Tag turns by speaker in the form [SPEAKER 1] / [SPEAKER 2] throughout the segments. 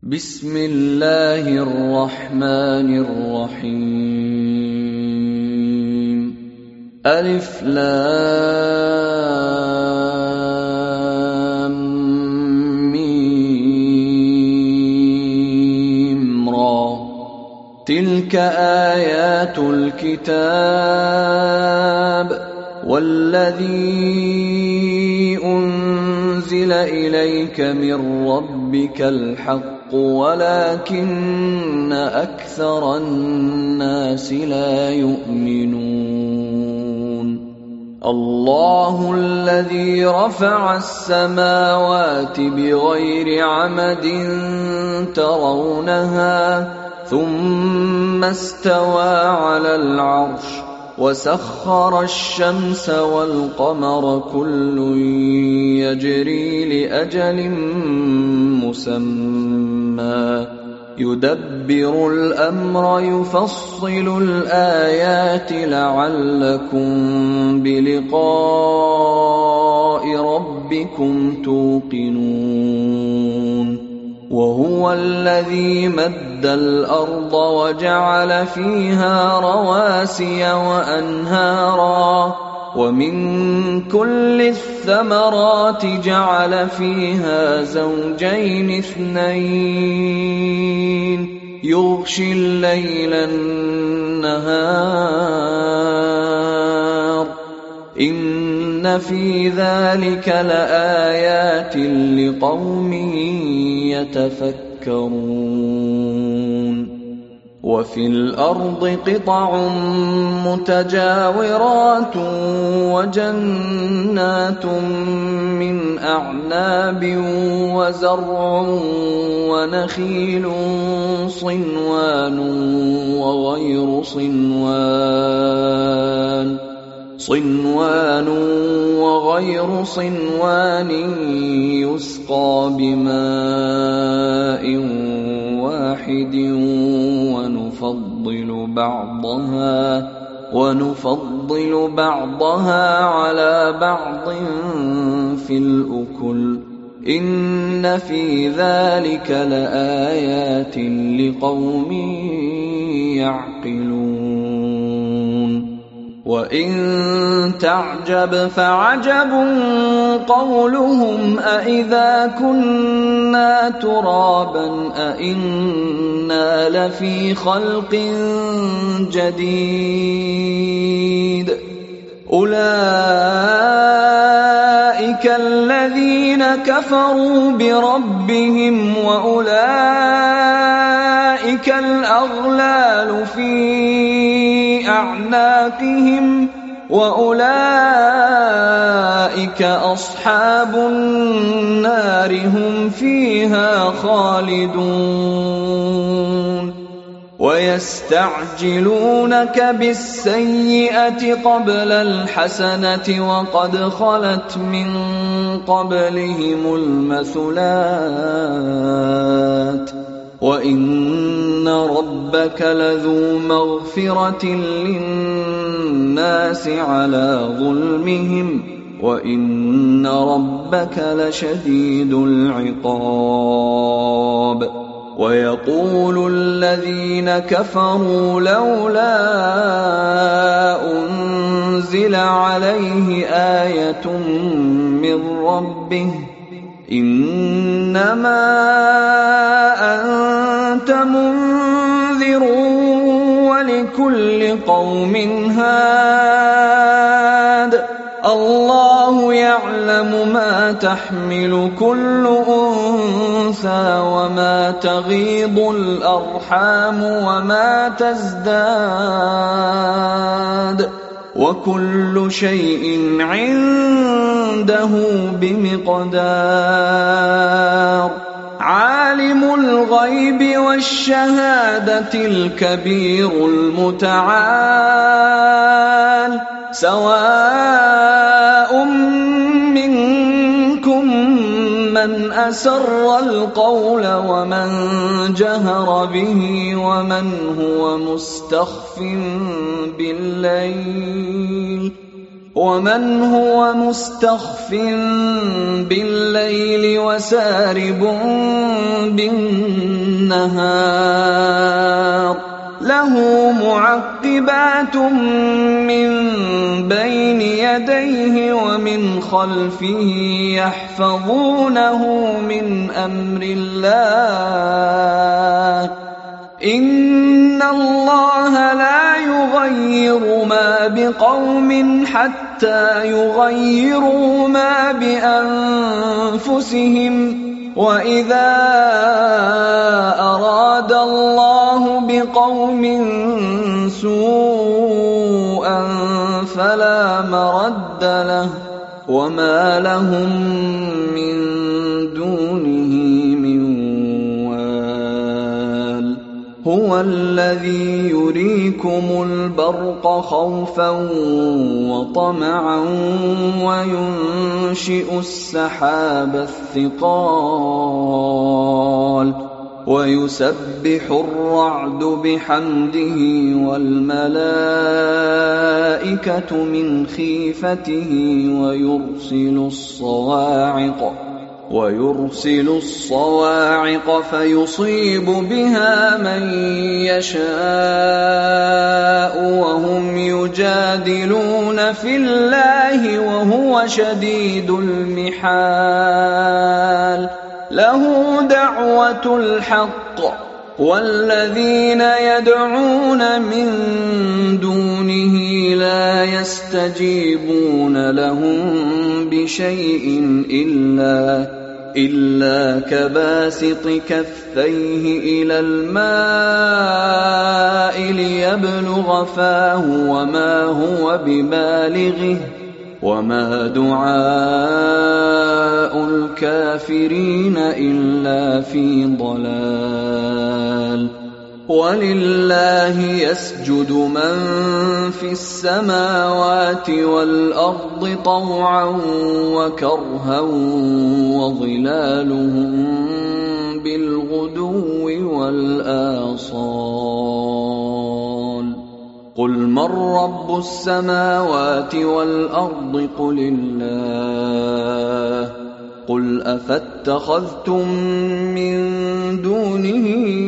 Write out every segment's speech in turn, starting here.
[SPEAKER 1] بسم الله الرحمن الرحيم ألف لام ميم را تلك آيات الكتاب والذي أنزل إليك من ربك الحق ولكن أكثر الناس لا يؤمنون الله الذي رفع السماوات بغير عمد ترونها ثم استوى على العرش وسخر الشمس والقمر كل يجري لأجل مسمى يدبر الأمر يفصل الآيات لعلكم بلقاء ربكم توقنون وهو الذي مد الأرض وجعل فيها رواسي وأنهارا ومن كل الثمرات جعل فيها زوجين اثنين يغشي الليل النهار إن في ذلك لآيات لقوم يتفكرون وفي الأرض قطع متجاورات وجنات من أعناب وزرع ونخيل صنوان وغير صنوان يسقى بماء واحد ونفضل بعضها على بعض في الأكل إن في ذلك لآيات لقوم يعقلون وإن تعجب فعجب قولهم أإذا كنا ترابا أإنا لفي خلق جديد أولئك الذين كفروا بربهم وأولئك الأغلال في أعناقهم وأولئك أصحاب النار هم فيها خالدون ويستعجلونك بالسيئة قبل الحسنة وقد خلت من قبلهم المثلات وإن ربك لذو مغفرة للناس على ظلمهم وإن ربك لشديد العقاب ويقول الذين كفروا لولا أنزل عليه آية من ربه إنما أنت منذر ولكل قوم هاد الله يعلم ما تحمل كل أنثى وما تغيض الأرحام وما تزداد وكل شيء عنده بمقدار عالم الغيب والشهادة الكبير المتعال سواء منكم من أسر القول ومن جهر به ومن هو مستخف بالليل ومن هو مستخف بالليل وسارب بالنهار له معقبات من بين يديه ومن خلفه يحفظونه من أمر الله إن الله لا يغير ما بقوم حتى يغيروا ما بأنفسهم وإذا أراد الله بقوم سوءا فلا مرد له وما لهم من دونه من وال هو الذي يريكم البرق خوفا وطمعا وينشئ السحاب الثقال ويسبح الرعد بحمده والملائكة من خيفته ويرسل الصواعق فيصيب بها من يشاء وهم يجادلون في الله وهو شديد المحال له دعوة الحق والذين يدعون من دونه لا يستجيبون لهم بشيء إلا كباسط كفيه إلى الماء ليبلغ فاه وما هو ببالغه وما دعاء الكافرين إلا في ضلال ولله يسجد من في السماوات والأرض طوعا وكرها وظلالهم بالغدو والآصال قل من رب السماوات والأرض قل الله قل أفاتخذتم من دونه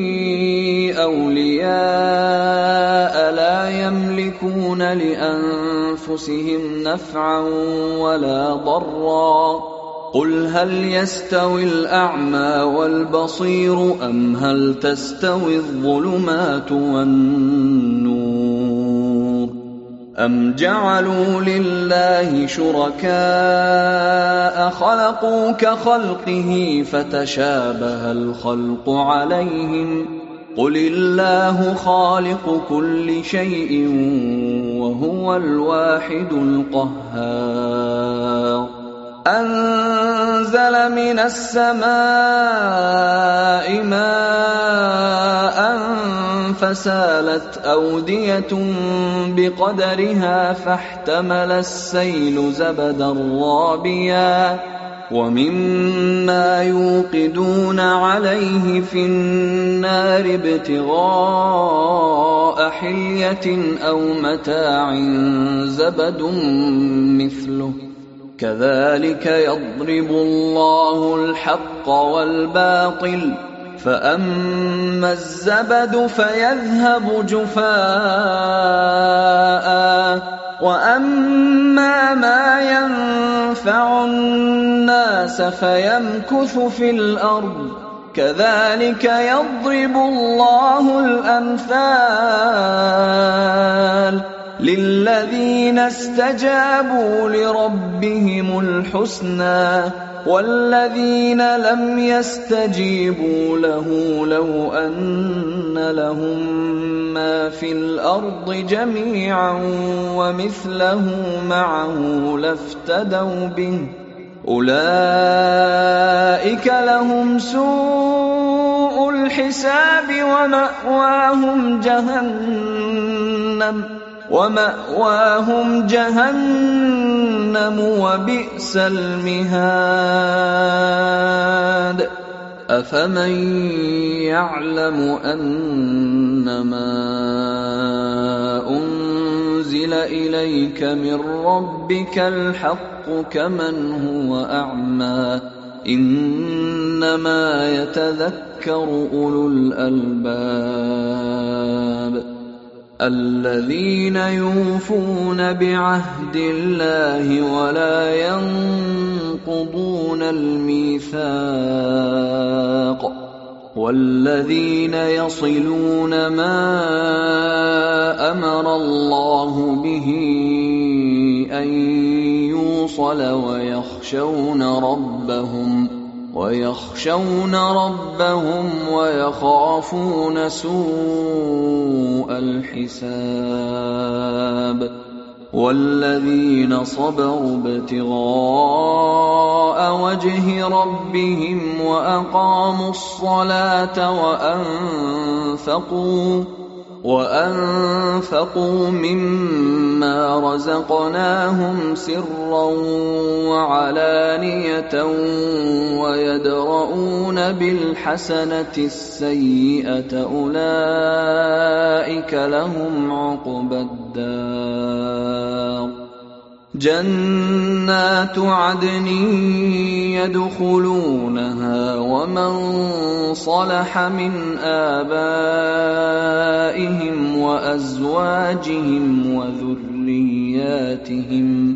[SPEAKER 1] أولياء لا يملكون لأنفسهم نفعا ولا ضرا قل هل يستوي الأعمى والبصير أم هل تستوي الظلمات والنور أم جعلوا لله شركاء خلقوا كخلقه فتشابه الخلق عليهم قل الله خالق كل شيء وهو الواحد القهار أنزل من السماء ماء فسالت أودية بقدرها فاحتمل السيل زبدا رابيا ومما يوقدون عليه في النار ابتغاء حلية أو متاع زبد مثله كذلك يضرب الله الحق والباطل فأما الزبد فيذهب جفاء وأما ما ينفع الناس فيمكث في الأرض كذلك يضرب الله الأمثال للذين استجابوا لربهم الحسنى والذين لم يستجيبوا له لو أن لهم ما في الأرض جميعا ومثله معه لافتدوا به أولئك لهم سوء الحساب ومأواهم جهنم وبئس المهاد أفمن يعلم أنما أنزل أنزل إليك من ربك الحق كمن هو أعمى إنما يتذكر أولو الألباب الذين يوفون بعهد الله ولا ينقضون الميثاق والذين يصلون ما أمر الله به أن يوصل ويخشون ربهم ويخافون سوء الحساب والذين صبروا ابتغاء وجه ربهم وأقاموا الصلاة وأنفقوا مما رزقناهم سرا وعلانية ويدرؤون بالحسنة السيئة أولئك لهم عقبى الدار جنات عدن يدخلونها ومن صلح من آبائهم وأزواجهم وذرياتهم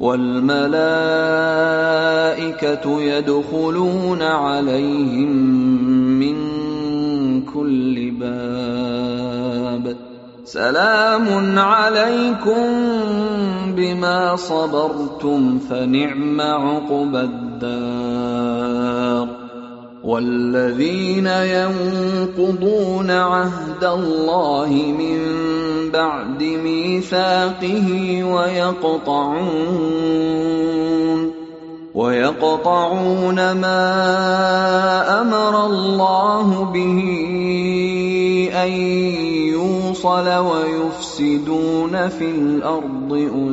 [SPEAKER 1] والملائكة يدخلون عليهم من كل باب سلام عليكم بما صبرتم فنعم عقبى الدار والذين ينقضون عهد الله من بعد ميثاقه ويقطعون ما أمر الله به أن يوصل ويفسدون في الأرض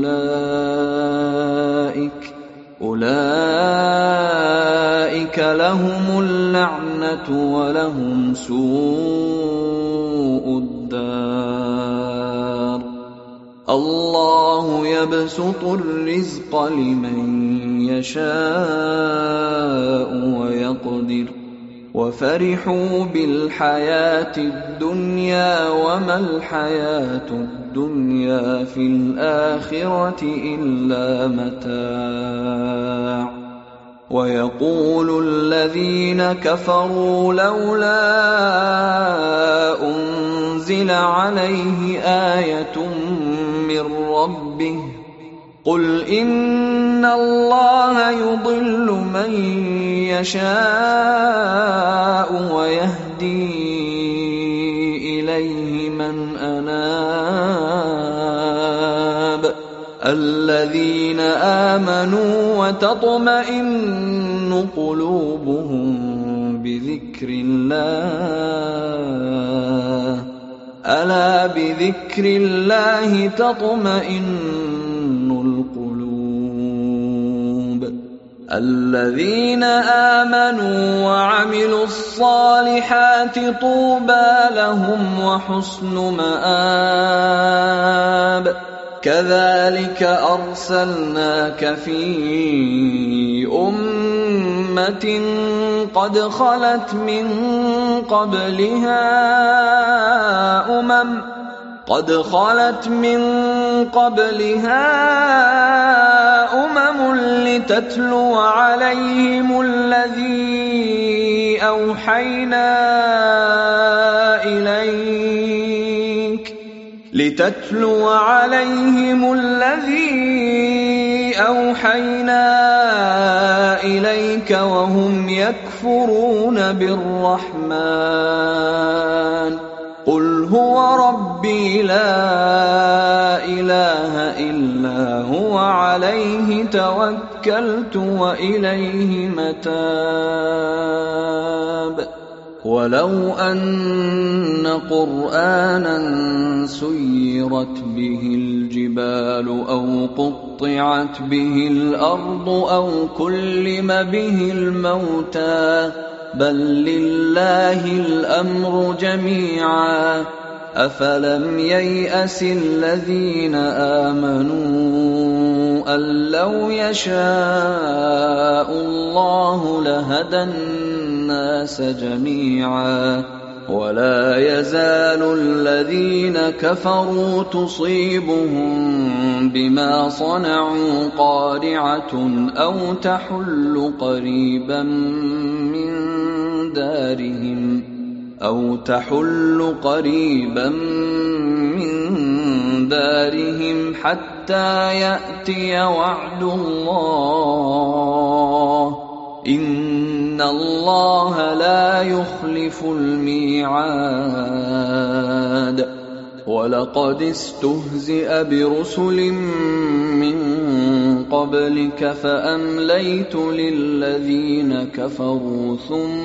[SPEAKER 1] أولئك لهم اللعنة ولهم سوء الدار الله يبسط الرزق لمن يشاء ويقدر وفرحوا بالحياة الدنيا وما الحياة الدنيا في الآخرة إلا متاع ويقول الذين كفروا لولا أنزل عليه آية من ربه قل إن الله يضل من يشاء ويهدي إليه من أناب الذين آمنوا وتطمئن قلوبهم بذكر الله ألا بذكر الله تطمئن القلوب الذين آمنوا وعملوا الصالحات طوبى لهم وحسن مآب كذلك أرسلناك في أمة قد خلت من قبلها أمم لتتلو عليهم الذي أوحينا إليك وهم يكفرون بالرحمن قل هو ربي لا إله إلا هو عليه توكلت وإليه متاب ولو أن قرآنا سيرت به الجبال أو قطعت به الأرض أو كلم به الموتى بل لله الأمر جميعا أفلم ييأس الذين آمنوا أن لو يشاء الله لهدى الناس جميعا ولا يزال الذين كفروا تصيبهم بما صنعوا قارعة أو تحل قريبا من دارهم حتى يأتي وعد الله إن الله لا يخلف الميعاد ولقد استهزئ برسل من قبلك فأمليت للذين كفروا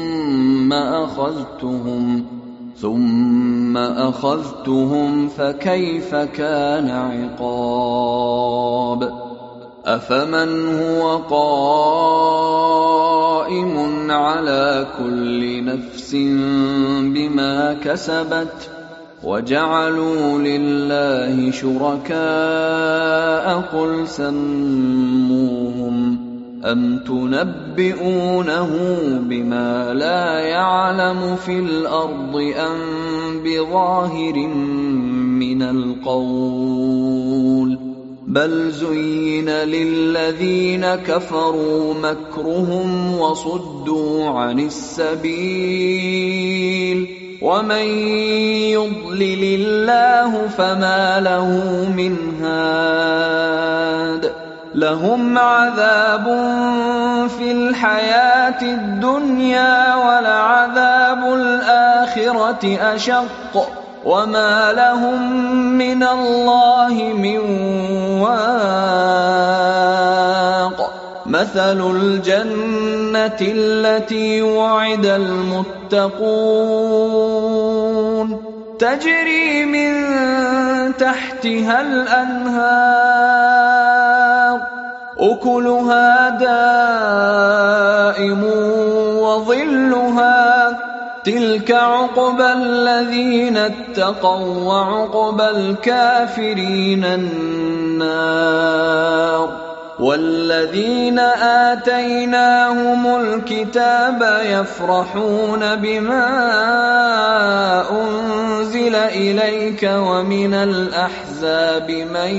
[SPEAKER 1] ثم أخذتهم فكيف كان عقاب أفمن هو قائم على كل نفس بما كسبت وجعلوا لله شركاء قل سموهم أم تنبئونه بما لا يعلم في الأرض أم بظاهر من القول بل زين للذين كفروا مكرهم وصدوا عن السبيل ومن يضلل الله فما له من هاد لهم عذاب في الحياة الدنيا ولعذاب الآخرة أشق وما لهم من الله من واق مثل الجنة التي وعد المتقون تجري من تحتها الأنهار أكلها دائم وظلها تلك عقبى الذين اتقوا وعقبى الكافرين النار والذين آتيناهم الكتاب يفرحون بما أنزل إليك ومن الأحزاب من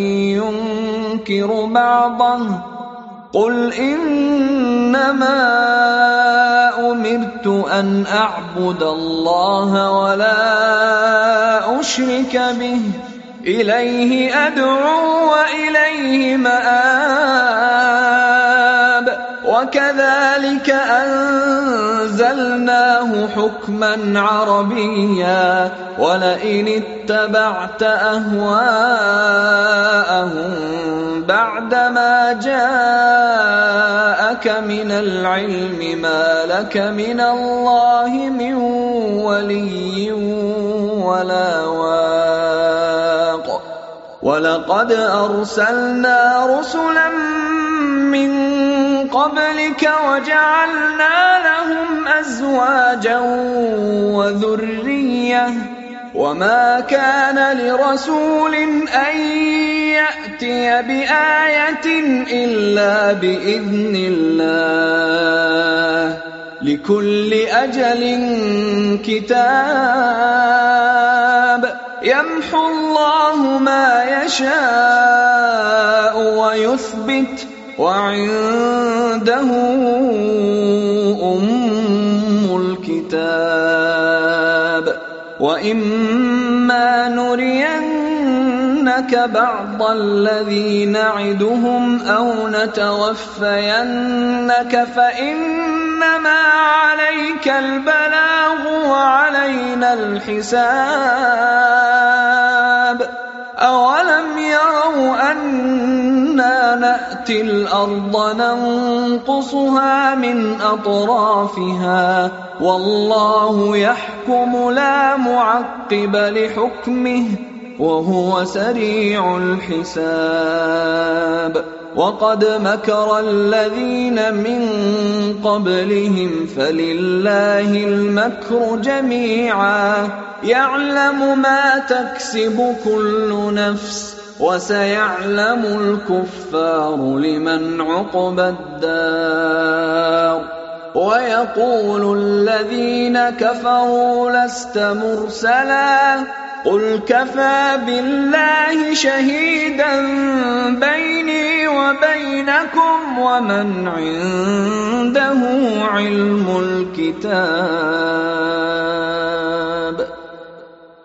[SPEAKER 1] ينكر بعضه قل إنما أمرت أن أعبد الله ولا أشرك به إليه أدعو وإليه مآب وكذلك أنزلناه حكما عربيا ولئن اتبعت أهواءهم بعدما جاءك من العلم ما لك من الله من ولي ولا واق ولقد أرسلنا رسلا من قبلك وجعلنا لهم أزواجا وذرية وما كان لرسول أن يأتي بآية إلا بإذن الله لكل أجل كتاب يمحو الله ما يشاء ويثبت وعنده الكتاب وإما نرينك بعض الذي نعدهم أو نتوفينك فإنما عليك البلاغ وعلينا الحساب أولم يروا أنا نأتي الأرض ننقصها من أطرافها والله يحكم لا معقب لحكمه وهو سريع الحساب وقد مكر الذين من قبلهم فلله المكر جميعا يعلم ما تكسب كل نفس وسيعلم الكفار لمن عقبى الدار ويقول الذين كفروا لست مرسلا قل كفى بالله شهيدا بيني وبينكم ومن عنده علم الكتاب